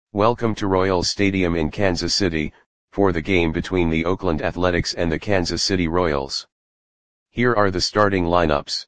Welcome to Royals Stadium in Kansas City, for the game between the Oakland Athletics and the Kansas City Royals. Here are the starting lineups.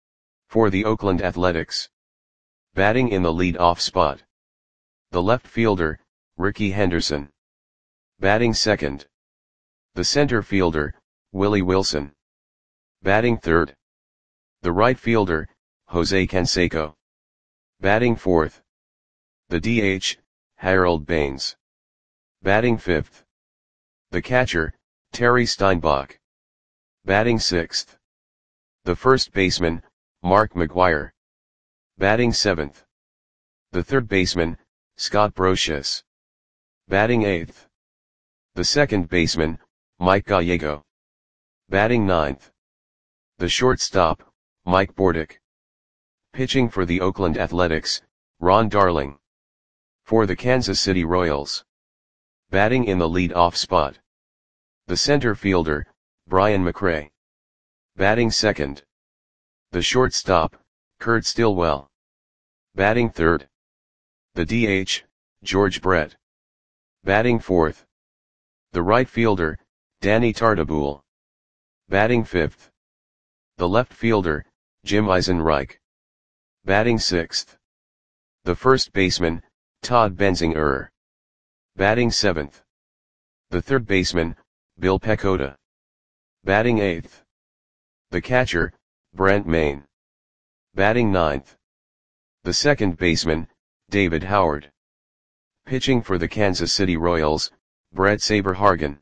For the Oakland Athletics. Batting in the lead-off spot. The left fielder, Rickey Henderson. Batting second. The center fielder, Willie Wilson. Batting third. The right fielder, Jose Canseco. Batting fourth. The DH, Harold Baines. Batting fifth. The catcher, Terry Steinbach. Batting sixth. The first baseman, Mark McGwire. Batting seventh. The third baseman, Scott Brosius. Batting eighth. The second baseman, Mike Gallego. Batting ninth. The shortstop, Mike Bordick. Pitching for the Oakland Athletics, Ron Darling. For the Kansas City Royals. Batting in the lead-off spot. The center fielder, Brian McRae. Batting second. The shortstop, Kurt Stillwell. Batting third. The DH, George Brett. Batting fourth. The right fielder, Danny Tartabull. Batting fifth. The left fielder, Jim Eisenreich. Batting sixth. The first baseman, Todd Benzinger. Batting seventh. The third baseman, Bill Pecota. Batting eighth. The catcher, Brent Main. Batting ninth. The second baseman, David Howard. Pitching for the Kansas City Royals, Brett Saberhagen.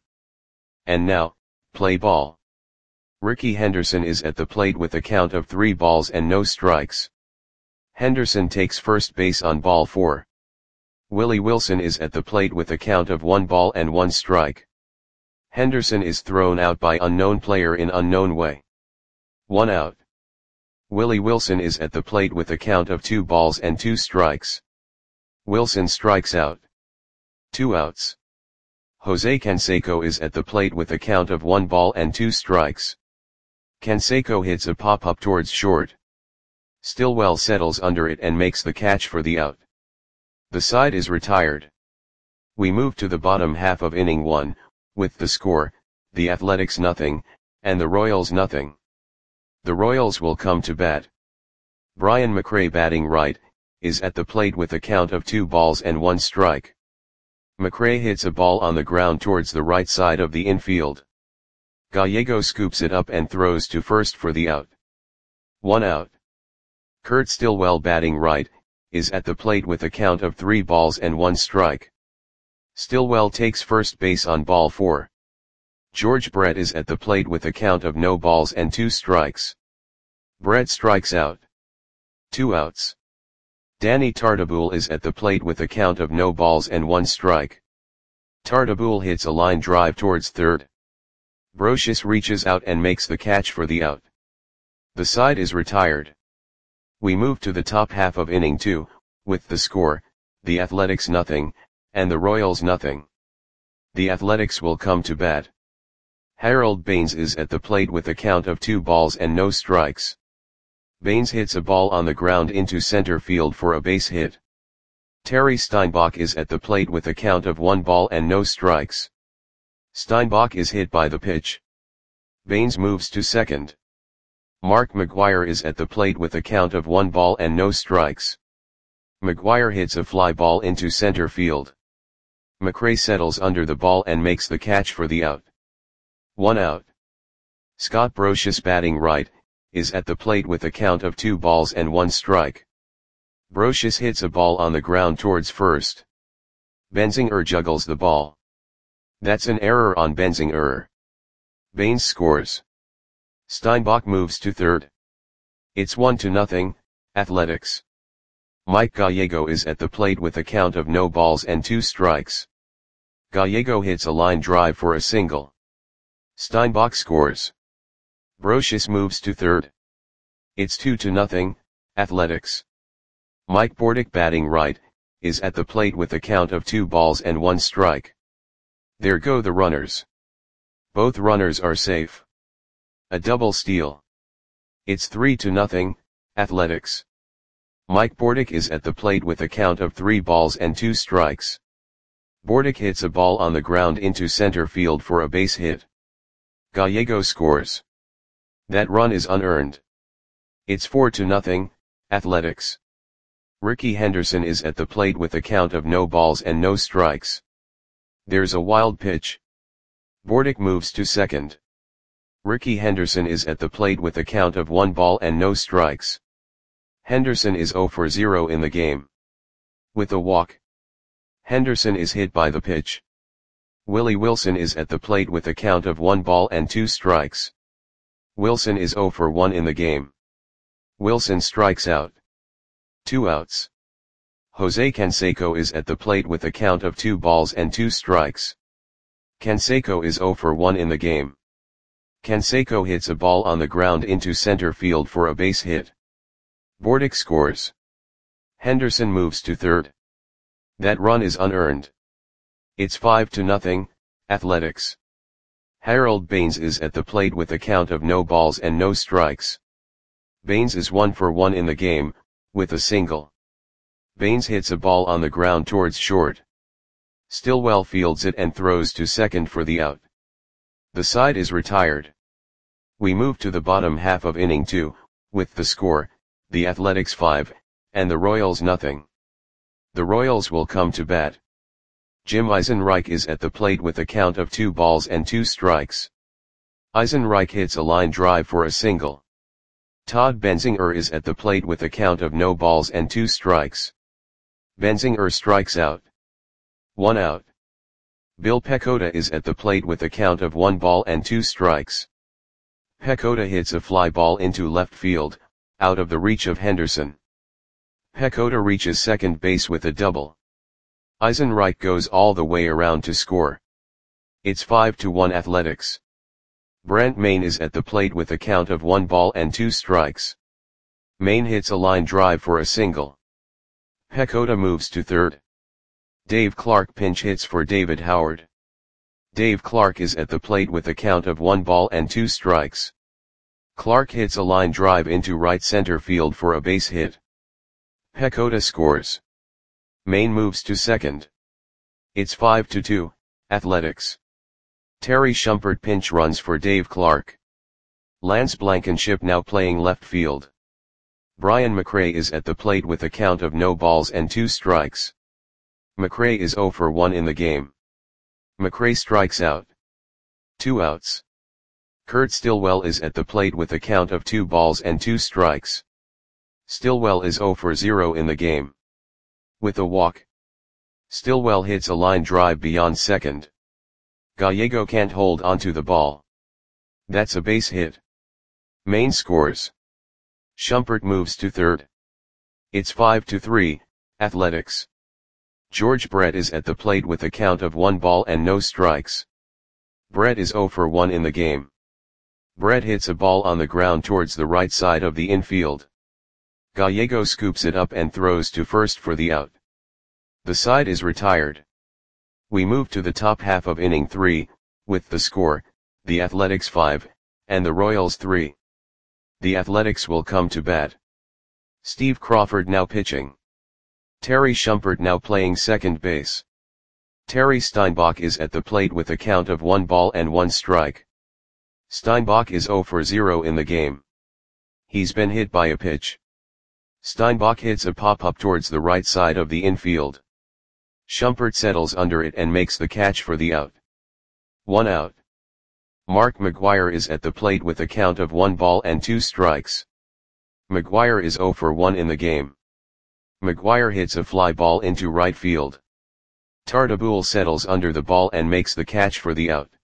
And now, play ball. Rickey Henderson is at the plate with a count of 3 balls and no strikes. Henderson takes first base on ball 4. Willie Wilson is at the plate with a count of 1 ball and 1 strike. Henderson is thrown out by unknown player in unknown way. 1 out. Willie Wilson is at the plate with a count of 2 balls and 2 strikes. Wilson strikes out. 2 outs. Jose Canseco is at the plate with a count of 1 ball and 2 strikes. Canseco hits a pop-up towards short. Stillwell settles under it and makes the catch for the out. The side is retired. We move to the bottom half of inning 1, with the score, the Athletics nothing, and the Royals nothing. The Royals will come to bat. Brian McRae batting right, is at the plate with a count of 2 balls and 1 strike. McRae hits a ball on the ground towards the right side of the infield. Gallego scoops it up and throws to first for the out. 1 out. Kurt Stillwell batting right, is at the plate with a count of 3 balls and 1 strike. Stillwell takes first base on ball 4. George Brett is at the plate with a count of no balls and 2 strikes. Brett strikes out. 2 outs. Danny Tartabull is at the plate with a count of no balls and 1 strike. Tartabull hits a line drive towards third. Brosius reaches out and makes the catch for the out. The side is retired. We move to the top half of inning 2, with the score, the Athletics nothing, and the Royals nothing. The Athletics will come to bat. Harold Baines is at the plate with a count of 2 balls and no strikes. Baines hits a ball on the ground into center field for a base hit. Terry Steinbach is at the plate with a count of 1 ball and no strikes. Steinbach is hit by the pitch. Baines moves to second. Mark McGwire is at the plate with a count of 1 ball and no strikes. McGwire hits a fly ball into center field. McRae settles under the ball and makes the catch for the out. 1 out. Scott Brosius batting right, is at the plate with a count of 2 balls and 1 strike. Brosius hits a ball on the ground towards first. Benzinger juggles the ball. That's an error on Benzinger. Baines scores. Steinbach moves to third. It's 1-0, Athletics. Mike Gallego is at the plate with a count of no balls and 2 strikes. Gallego hits a line drive for a single. Steinbach scores. Brosius moves to third. It's 2-0, Athletics. Mike Bordick batting right, is at the plate with a count of 2 balls and 1 strike. There go the runners. Both runners are safe. A double steal. It's 3-0, Athletics. Mike Bordick is at the plate with a count of 3 balls and 2 strikes. Bordick hits a ball on the ground into center field for a base hit. Gallego scores. That run is unearned. It's 4-0, Athletics. Ricky Henderson is at the plate with a count of no balls and no strikes. There's a wild pitch. Bordick moves to second. Ricky Henderson is at the plate with a count of 1 ball and no strikes. Henderson is 0 for 0 in the game. With a walk. Henderson is hit by the pitch. Willie Wilson is at the plate with a count of 1 ball and 2 strikes. Wilson is 0 for 1 in the game. Wilson strikes out. 2 outs. Jose Canseco is at the plate with a count of 2 balls and 2 strikes. Canseco is 0 for 1 in the game. Canseco hits a ball on the ground into center field for a base hit. Bordick scores. Henderson moves to third. That run is unearned. It's 5-0, Athletics. Harold Baines is at the plate with a count of no balls and no strikes. Baines is 1 for 1 in the game, with a single. Baines hits a ball on the ground towards short. Stillwell fields it and throws to second for the out. The side is retired. We move to the bottom half of inning 2, with the score, the Athletics 5, and the Royals nothing. The Royals will come to bat. Jim Eisenreich is at the plate with a count of 2 balls and 2 strikes. Eisenreich hits a line drive for a single. Todd Benzinger is at the plate with a count of no balls and 2 strikes. Benzinger strikes out. 1 out. Bill Pecota is at the plate with a count of 1 ball and 2 strikes. Pecota hits a fly ball into left field, out of the reach of Henderson. Pecota reaches second base with a double. Eisenreich goes all the way around to score. It's 5-1 Athletics. Brent Maine is at the plate with a count of 1 ball and 2 strikes. Maine hits a line drive for a single. Pecota moves to third. Dave Clark pinch hits for David Howard. Dave Clark is at the plate with a count of 1 ball and 2 strikes. Clark hits a line drive into right center field for a base hit. Pecota scores. Maine moves to second. It's 5-2, Athletics. Terry Shumpert pinch runs for Dave Clark. Lance Blankenship now playing left field. Brian McRae is at the plate with a count of no balls and 2 strikes. McRae is 0 for 1 in the game. McRae strikes out. 2 outs. Kurt Stillwell is at the plate with a count of 2 balls and 2 strikes. Stillwell is 0 for 0 in the game. With a walk. Stillwell hits a line drive beyond second. Gallego can't hold onto the ball. That's a base hit. Maine scores. Shumpert moves to third. It's 5-3, Athletics. George Brett is at the plate with a count of 1 ball and no strikes. Brett is 0 for 1 in the game. Brett hits a ball on the ground towards the right side of the infield. Gallego scoops it up and throws to first for the out. The side is retired. We move to the top half of inning 3, with the score, the Athletics 5, and the Royals 3. The Athletics will come to bat. Steve Crawford now pitching. Terry Shumpert now playing second base. Terry Steinbach is at the plate with a count of 1 ball and 1 strike. Steinbach is 0 for 0 in the game. He's been hit by a pitch. Steinbach hits a pop-up towards the right side of the infield. Shumpert settles under it and makes the catch for the out. 1 out. Mark McGuire is at the plate with a count of 1 ball and 2 strikes. McGuire is 0 for 1 in the game. McGuire hits a fly ball into right field. Tartabull settles under the ball and makes the catch for the out.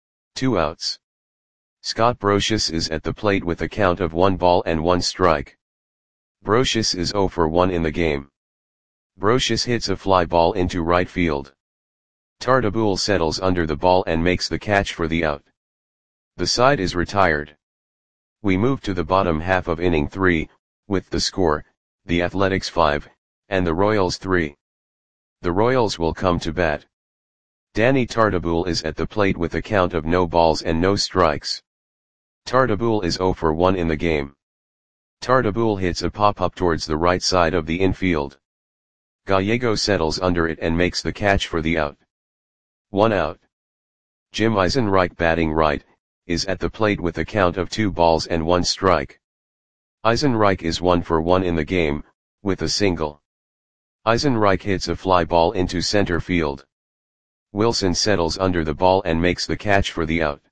2 outs. Scott Brocious is at the plate with a count of 1 ball and 1 strike. Brocious is 0 for 1 in the game. Brocious hits a fly ball into right field. Tartabull settles under the ball and makes the catch for the out. The side is retired. We move to the bottom half of inning 3, with the score, the Athletics 5, and the Royals 3. The Royals will come to bat. Danny Tartabull is at the plate with a count of no balls and no strikes. Tartabull is 0 for 1 in the game. Tartabull hits a pop-up towards the right side of the infield. Gallego settles under it and makes the catch for the out. 1 out. Jim Eisenreich batting right, is at the plate with a count of 2 balls and 1 strike. Eisenreich is 1 for 1 in the game, with a single. Eisenreich hits a fly ball into center field. Wilson settles under the ball and makes the catch for the out.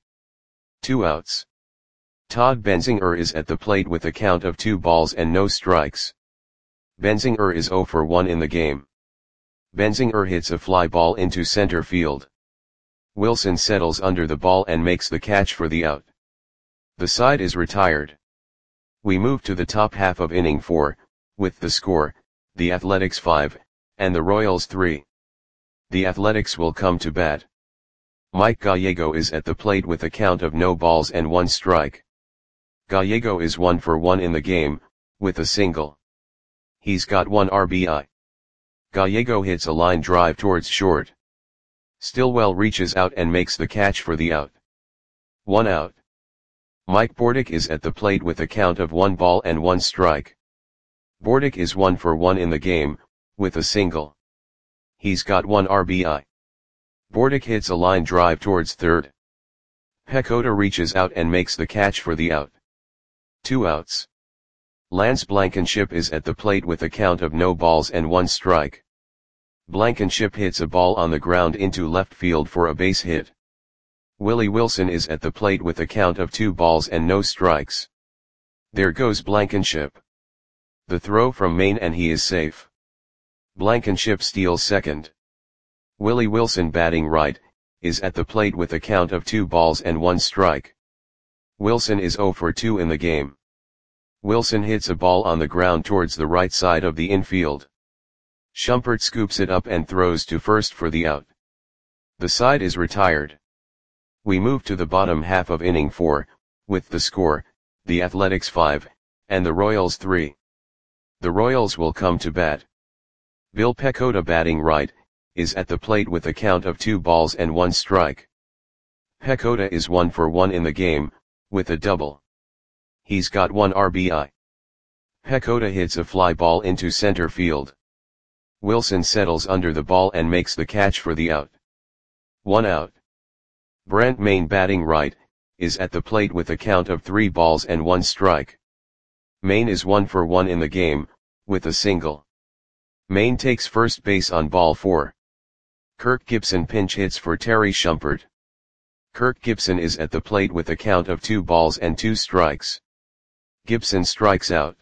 2 outs. Todd Benzinger is at the plate with a count of 2 balls and no strikes. Benzinger is 0 for 1 in the game. Benzinger hits a fly ball into center field. Wilson settles under the ball and makes the catch for the out. The side is retired. We move to the top half of inning 4, with the score, the Athletics 5, and the Royals 3. The Athletics will come to bat. Mike Gallego is at the plate with a count of no balls and 1 strike. Gallego is 1 for 1 in the game, with a single. He's got 1 RBI. Gallego hits a line drive towards short. Stillwell reaches out and makes the catch for the out. 1 out. Mike Bordick is at the plate with a count of 1 ball and 1 strike. Bordick is 1 for 1 in the game, with a single. He's got 1 RBI. Bordick hits a line drive towards third. Pecota reaches out and makes the catch for the out. 2 outs. Lance Blankenship is at the plate with a count of no balls and 1 strike. Blankenship hits a ball on the ground into left field for a base hit. Willie Wilson is at the plate with a count of 2 balls and no strikes. There goes Blankenship. The throw from Maine and he is safe. Blankenship steals second. Willie Wilson batting right, is at the plate with a count of 2 balls and 1 strike. Wilson is 0 for 2 in the game. Wilson hits a ball on the ground towards the right side of the infield. Shumpert scoops it up and throws to first for the out. The side is retired. We move to the bottom half of inning 4, with the score, the Athletics 5, and the Royals 3. The Royals will come to bat. Bill Pecota batting right, is at the plate with a count of 2 balls and 1 strike. Pecota is 1 for 1 in the game, with a double. He's got 1 RBI. Pecota hits a fly ball into center field. Wilson settles under the ball and makes the catch for the out. 1 out. Brent Maine batting right, is at the plate with a count of 3 balls and 1 strike. Maine is 1 for 1 in the game, with a single. Maine takes first base on ball 4. Kirk Gibson pinch hits for Terry Shumpert. Kirk Gibson is at the plate with a count of 2 balls and 2 strikes. Gibson strikes out.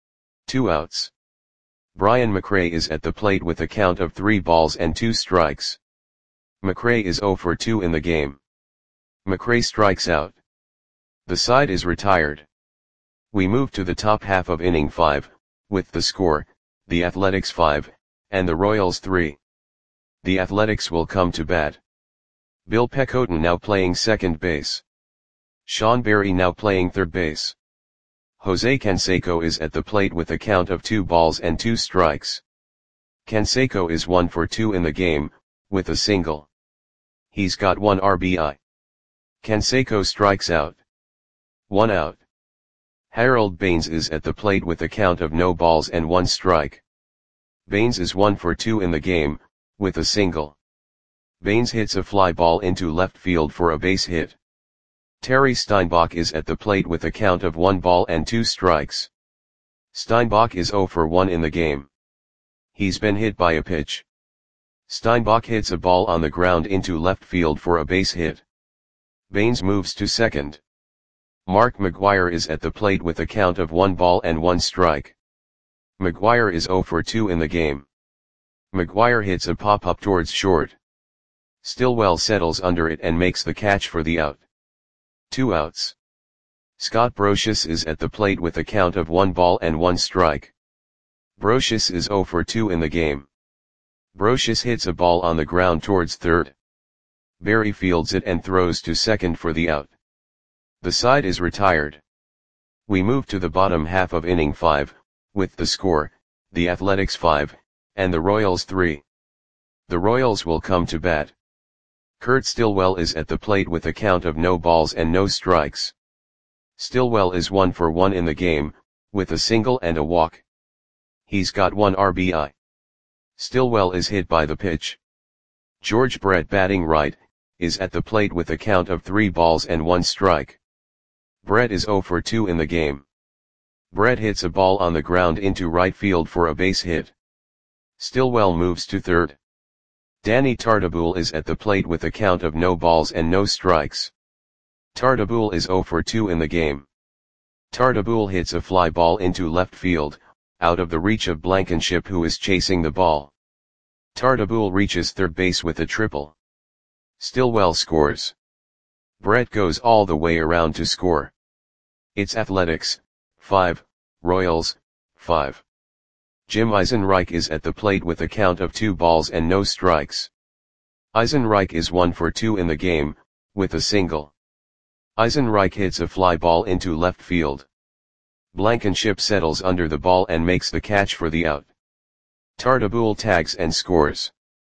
2 outs. Brian McRae is at the plate with a count of 3 balls and 2 strikes. McRae is 0 for 2 in the game. McRae strikes out. The side is retired. We move to the top half of inning 5, with the score, the Athletics 5, and the Royals 3. The Athletics will come to bat. Bill Pecota now playing second base. Sean Berry now playing third base. Jose Canseco is at the plate with a count of 2 balls and 2 strikes. Canseco is 1 for 2 in the game, with a single. He's got 1 RBI. Canseco strikes out. 1 out. Harold Baines is at the plate with a count of no balls and 1 strike. Baines is 1 for 2 in the game, with a single. Baines hits a fly ball into left field for a base hit. Terry Steinbach is at the plate with a count of 1 ball and 2 strikes. Steinbach is 0 for 1 in the game. He's been hit by a pitch. Steinbach hits a ball on the ground into left field for a base hit. Baines moves to second. Mark McGuire is at the plate with a count of 1 ball and 1 strike. McGuire is 0 for 2 in the game. McGuire hits a pop-up towards short. Stillwell settles under it and makes the catch for the out. 2 outs. Scott Brosius is at the plate with a count of 1 ball and 1 strike. Brosius is 0 for 2 in the game. Brosius hits a ball on the ground towards third. Berry fields it and throws to second for the out. The side is retired. We move to the bottom half of inning 5, with the score, the Athletics 5, and the Royals 3. The Royals will come to bat. Kurt Stillwell is at the plate with a count of no balls and no strikes. Stillwell is 1 for 1 in the game, with a single and a walk. He's got 1 RBI. Stillwell is hit by the pitch. George Brett batting right, is at the plate with a count of 3 balls and 1 strike. Brett is 0 for 2 in the game. Brett hits a ball on the ground into right field for a base hit. Stillwell moves to third. Danny Tartabull is at the plate with a count of no balls and no strikes. Tartabull is 0 for 2 in the game. Tartabull hits a fly ball into left field, out of the reach of Blankenship, who is chasing the ball. Tartabull reaches third base with a triple. Stillwell scores. Brett goes all the way around to score. It's Athletics, 5, Royals, 5. Jim Eisenreich is at the plate with a count of 2 balls and no strikes. Eisenreich is 1 for 2 in the game, with a single. Eisenreich hits a fly ball into left field. Blankenship settles under the ball and makes the catch for the out. Tartabull tags and scores.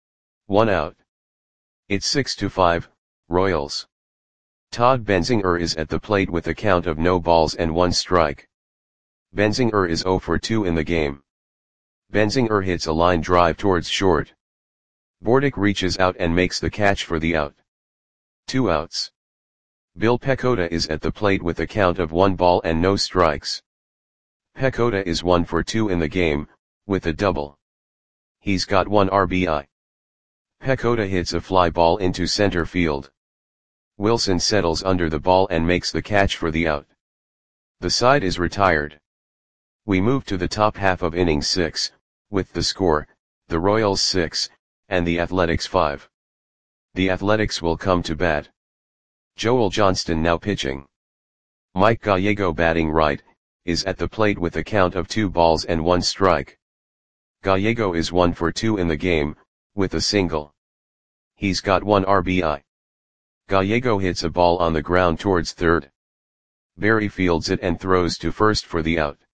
1 out. It's 6-5, Royals. Todd Benzinger is at the plate with a count of no balls and 1 strike. Benzinger is 0 for 2 in the game. Benzinger hits a line drive towards short. Bordick reaches out and makes the catch for the out. 2 outs. Bill Pecota is at the plate with a count of 1 ball and no strikes. Pecota is 1 for 2 in the game, with a double. He's got 1 RBI. Pecota hits a fly ball into center field. Wilson settles under the ball and makes the catch for the out. The side is retired. We move to the top half of inning 6, with the score, the Royals 6, and the Athletics 5. The Athletics will come to bat. Joel Johnston now pitching. Mike Gallego batting right, is at the plate with a count of 2 balls and 1 strike. Gallego is 1 for 2 in the game, with a single. He's got 1 RBI. Gallego hits a ball on the ground towards third. Barry fields it and throws to first for the out.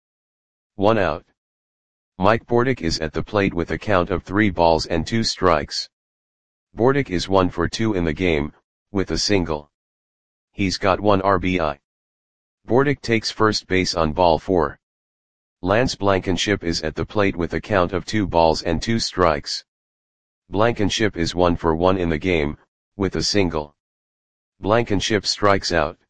1 out. Mike Bordick is at the plate with a count of 3 balls and 2 strikes. Bordick is 1 for 2 in the game, with a single. He's got 1 RBI. Bordick takes first base on ball 4. Lance Blankenship is at the plate with a count of 2 balls and 2 strikes. Blankenship is 1 for 1 in the game, with a single. Blankenship strikes out.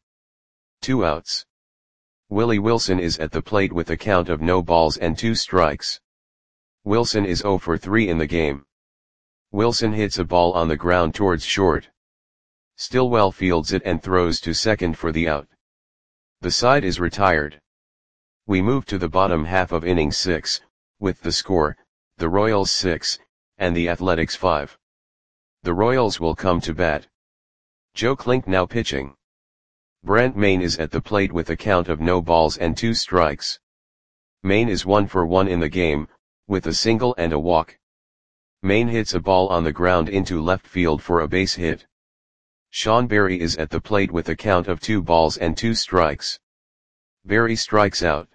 2 outs. Willie Wilson is at the plate with a count of no balls and 2 strikes. Wilson is 0 for 3 in the game. Wilson hits a ball on the ground towards short. Stillwell fields it and throws to second for the out. The side is retired. We move to the bottom half of inning 6, with the score, the Royals 6, and the Athletics 5. The Royals will come to bat. Joe Klink now pitching. Brent Mayne is at the plate with a count of no balls and 2 strikes. Mayne is 1 for 1 in the game, with a single and a walk. Mayne hits a ball on the ground into left field for a base hit. Sean Berry is at the plate with a count of 2 balls and 2 strikes. Berry strikes out.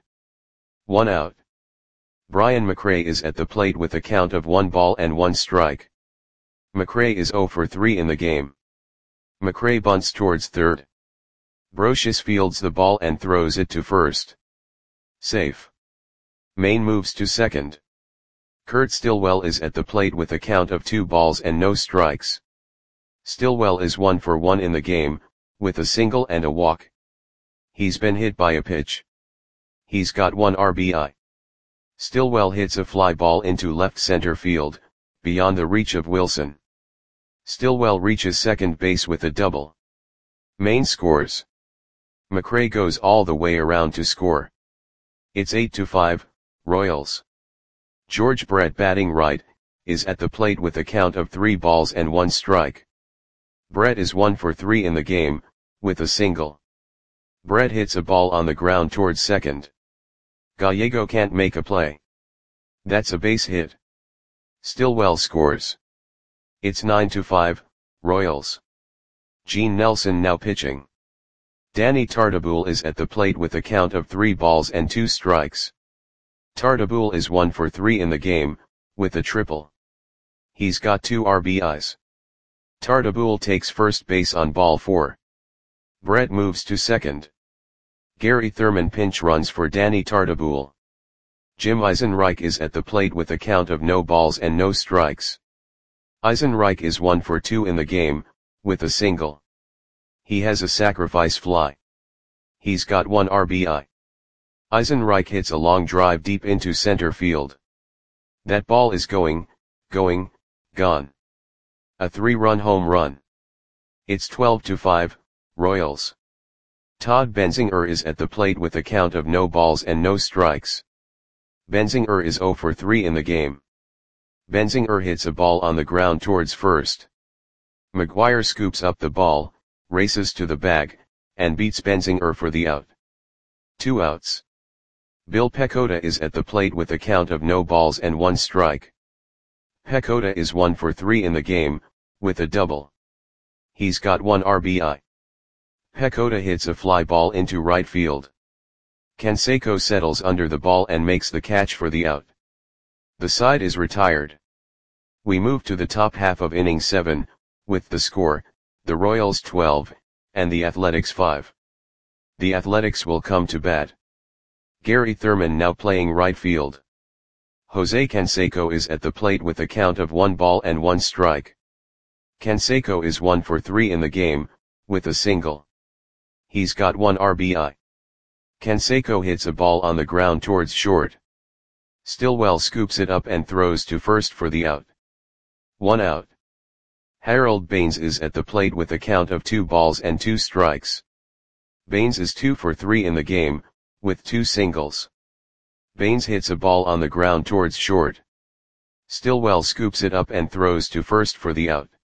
1 out. Brian McRae is at the plate with a count of 1 ball and 1 strike. McRae is 0 for 3 in the game. McRae bunts towards third. Brocious fields the ball and throws it to first. Safe. Mayne moves to second. Kurt Stillwell is at the plate with a count of 2 balls and no strikes. Stillwell is 1 for 1 in the game, with a single and a walk. He's been hit by a pitch. He's got 1 RBI. Stillwell hits a fly ball into left center field, beyond the reach of Wilson. Stillwell reaches second base with a double. Mayne scores. McRae goes all the way around to score. It's 8-5, Royals. George Brett batting right, is at the plate with a count of 3 balls and 1 strike. Brett is 1 for 3 in the game, with a single. Brett hits a ball on the ground towards second. Gallego can't make a play. That's a base hit. Stillwell scores. It's 9-5, Royals. Gene Nelson now pitching. Danny Tartabull is at the plate with a count of 3 balls and 2 strikes. Tartabull is 1 for 3 in the game, with a triple. He's got 2 RBIs. Tartabull takes first base on ball 4. Brett moves to second. Gary Thurman pinch runs for Danny Tartabull. Jim Eisenreich is at the plate with a count of no balls and no strikes. Eisenreich is 1 for 2 in the game, with a single. He has a sacrifice fly. He's got 1 RBI. Eisenreich hits a long drive deep into center field. That ball is going, gone. A 3-run home run. It's 12-5, Royals. Todd Benzinger is at the plate with a count of no balls and no strikes. Benzinger is 0 for 3 in the game. Benzinger hits a ball on the ground towards first. McGuire scoops up the ball, races to the bag, and beats Benzinger for the out. 2 outs. Bill Pecota is at the plate with a count of no balls and 1 strike. Pecota is 1 for 3 in the game, with a double. He's got 1 RBI. Pecota hits a fly ball into right field. Canseco settles under the ball and makes the catch for the out. The side is retired. We move to the top half of inning 7, with the score, the Royals 12, and the Athletics 5. The Athletics will come to bat. Gary Thurman now playing right field. Jose Canseco is at the plate with a count of 1 ball and 1 strike. Canseco is 1 for 3 in the game, with a single. He's got 1 RBI. Canseco hits a ball on the ground towards short. Stillwell scoops it up and throws to first for the out. 1 out. Harold Baines is at the plate with a count of 2 balls and 2 strikes. Baines is 2 for 3 in the game, with 2 singles. Baines hits a ball on the ground towards short. Stillwell scoops it up and throws to first for the out.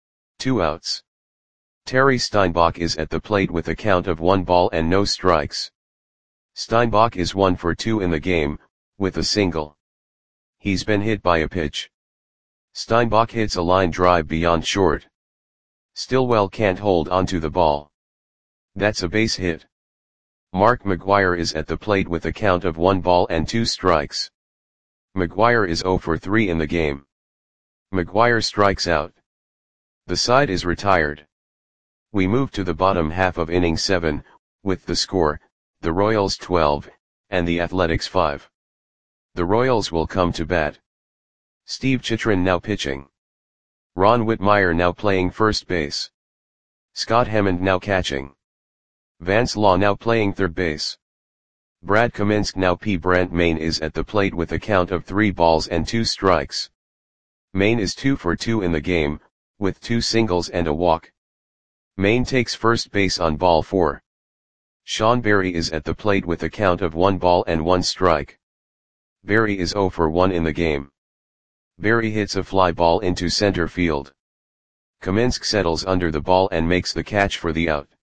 2 outs. Terry Steinbach is at the plate with a count of 1 ball and no strikes. Steinbach is 1 for 2 in the game, with a single. He's been hit by a pitch. Steinbach hits a line drive beyond short. Stillwell can't hold onto the ball. That's a base hit. Mark McGuire is at the plate with a count of 1 ball and 2 strikes. McGuire is 0 for 3 in the game. McGuire strikes out. The side is retired. We move to the bottom half of inning 7, with the score, the Royals 12, and the Athletics 5. The Royals will come to bat. Steve Chitrin now pitching. Ron Whitmire now playing first base. Scott Hammond now catching. Vance Law now playing third base. Brad Kaminsk now Brant Maine is at the plate with a count of 3 balls and 2 strikes. Maine is 2 for 2 in the game, with 2 singles and a walk. Maine takes first base on ball 4. Sean Berry is at the plate with a count of 1 ball and 1 strike. Berry is 0 for 1 in the game. Berry hits a fly ball into center field. Kaminsk settles under the ball and makes the catch for the out.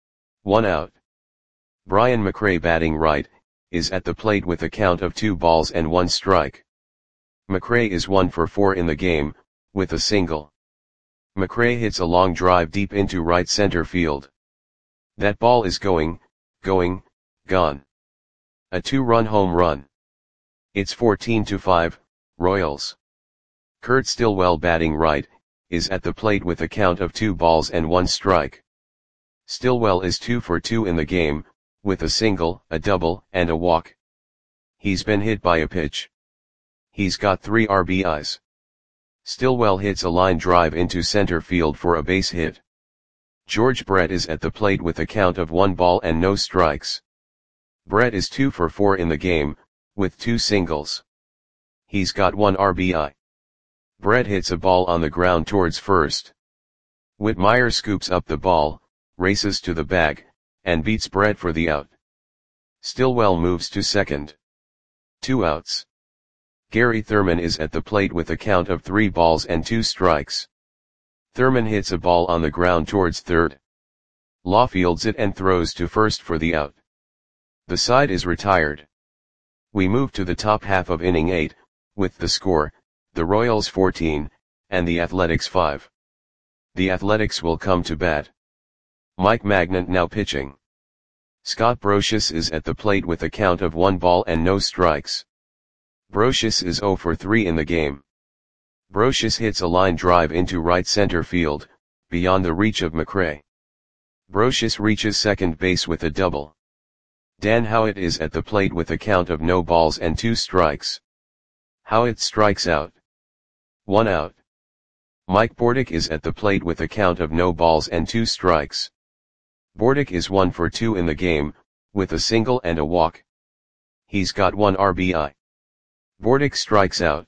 1 out. Brian McRae batting right, is at the plate with a count of 2 balls and 1 strike. McRae is 1 for 4 in the game, with a single. McRae hits a long drive deep into right center field. That ball is going, gone. A 2-run home run. It's 14-5, Royals. Kurt Stillwell batting right, is at the plate with a count of 2 balls and 1 strike. Stillwell is 2 for 2 in the game, with a single, a double, and a walk. He's been hit by a pitch. He's got 3 RBIs. Stillwell hits a line drive into center field for a base hit. George Brett is at the plate with a count of 1 ball and no strikes. Brett is 2 for 4 in the game, with 2 singles. He's got 1 RBI. Brett hits a ball on the ground towards first. Whitmire scoops up the ball, races to the bag, and beats Brett for the out. Stillwell moves to second. 2 outs. Gary Thurman is at the plate with a count of 3 balls and 2 strikes. Thurman hits a ball on the ground towards third. Law fields it and throws to first for the out. The side is retired. We move to the top half of inning 8, with the score, the Royals 14, and the Athletics 5. The Athletics will come to bat. Mike Magnant now pitching. Scott Brocious is at the plate with a count of 1 ball and no strikes. Brocious is 0 for 3 in the game. Brocious hits a line drive into right center field, beyond the reach of McRae. Brocious reaches second base with a double. Dan Howitt is at the plate with a count of no balls and 2 strikes. Howitt strikes out. 1 out. Mike Bordick is at the plate with a count of no balls and 2 strikes. Bordick is 1 for 2 in the game, with a single and a walk. He's got 1 RBI. Bordick strikes out.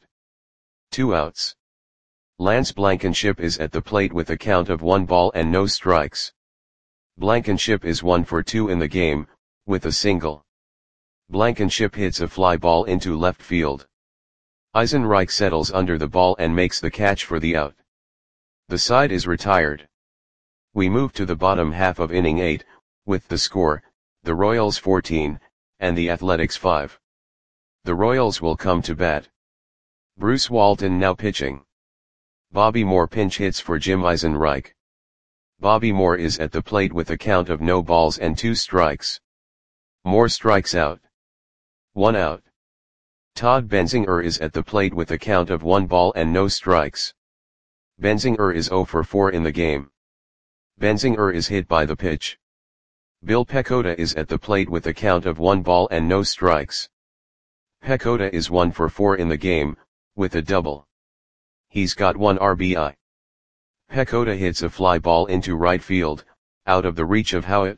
2 outs. Lance Blankenship is at the plate with a count of 1 ball and no strikes. Blankenship is 1 for 2 in the game, with a single. Blankenship hits a fly ball into left field. Eisenreich settles under the ball and makes the catch for the out. The side is retired. We move to the bottom half of inning 8, with the score, the Royals 14, and the Athletics 5. The Royals will come to bat. Bruce Walton now pitching. Bobby Moore pinch hits for Jim Eisenreich. Bobby Moore is at the plate with a count of no balls and 2 strikes. Moore strikes out. 1 out. Todd Benzinger is at the plate with a count of 1 ball and no strikes. Benzinger is 0 for 4 in the game. Benzinger is hit by the pitch. Bill Pecota is at the plate with a count of 1 ball and no strikes. Pecota is 1 for 4 in the game, with a double. He's got 1 RBI. Pecota hits a fly ball into right field, out of the reach of Howitt.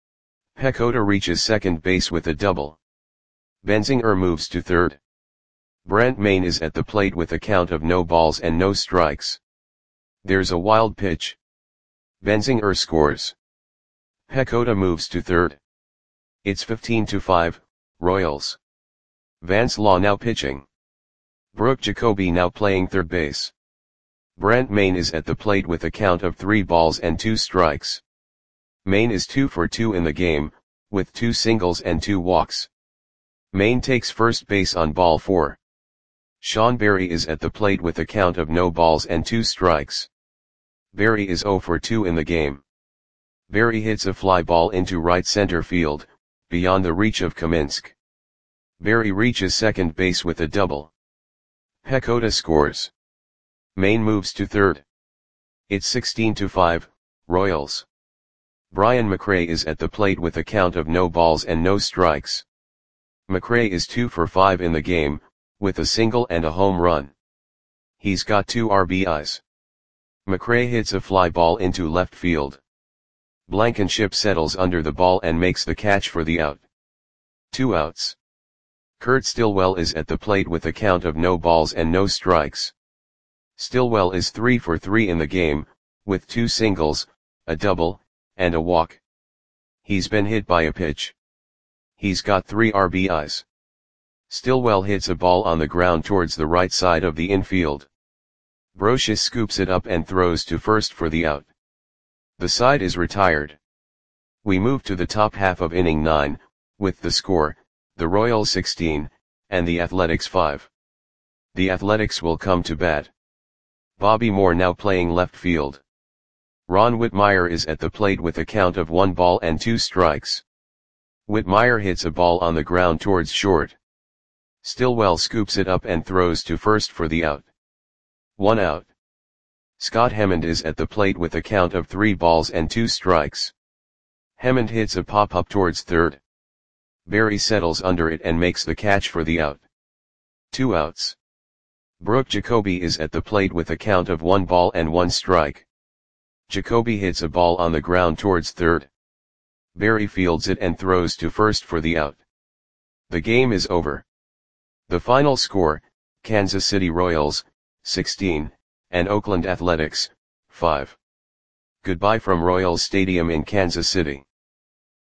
Pecota reaches second base with a double. Benzinger moves to third. Brent Mayne is at the plate with a count of no balls and no strikes. There's a wild pitch. Benzinger scores. Pecota moves to third. It's 15-5, Royals. Vance Law now pitching. Brooke Jacoby now playing third base. Brent Mayne is at the plate with a count of 3 balls and 2 strikes. Mayne is 2 for 2 in the game, with 2 singles and 2 walks. Mayne takes first base on ball 4. Sean Berry is at the plate with a count of no balls and 2 strikes. Berry is 0 for 2 in the game. Berry hits a fly ball into right center field, beyond the reach of Kaminsky. Berry reaches second base with a double. Pecota scores. Mayne moves to third. It's 16-5, Royals. Brian McRae is at the plate with a count of no balls and no strikes. McRae is 2 for 5 in the game, with a single and a home run. He's got 2 RBIs. McRae hits a fly ball into left field. Blankenship settles under the ball and makes the catch for the out. 2 outs. Kurt Stillwell is at the plate with a count of no balls and no strikes. Stillwell is 3 for 3 in the game, with 2 singles, a double, and a walk. He's been hit by a pitch. He's got 3 RBIs. Stillwell hits a ball on the ground towards the right side of the infield. Brocious scoops it up and throws to first for the out. The side is retired. We move to the top half of inning 9, with the score, the Royals 16, and the Athletics 5. The Athletics will come to bat. Bobby Moore now playing left field. Ron Whitmire is at the plate with a count of 1 ball and 2 strikes. Whitmire hits a ball on the ground towards short. Stillwell scoops it up and throws to first for the out. 1 out. Scott Hemmond is at the plate with a count of 3 balls and 2 strikes. Hemmond hits a pop-up towards third. Berry settles under it and makes the catch for the out. 2 outs. Brooke Jacoby is at the plate with a count of 1 ball and 1 strike. Jacoby hits a ball on the ground towards third. Berry fields it and throws to first for the out. The game is over. The final score, Kansas City Royals, 16, and Oakland Athletics, 5. Goodbye from Royals Stadium in Kansas City.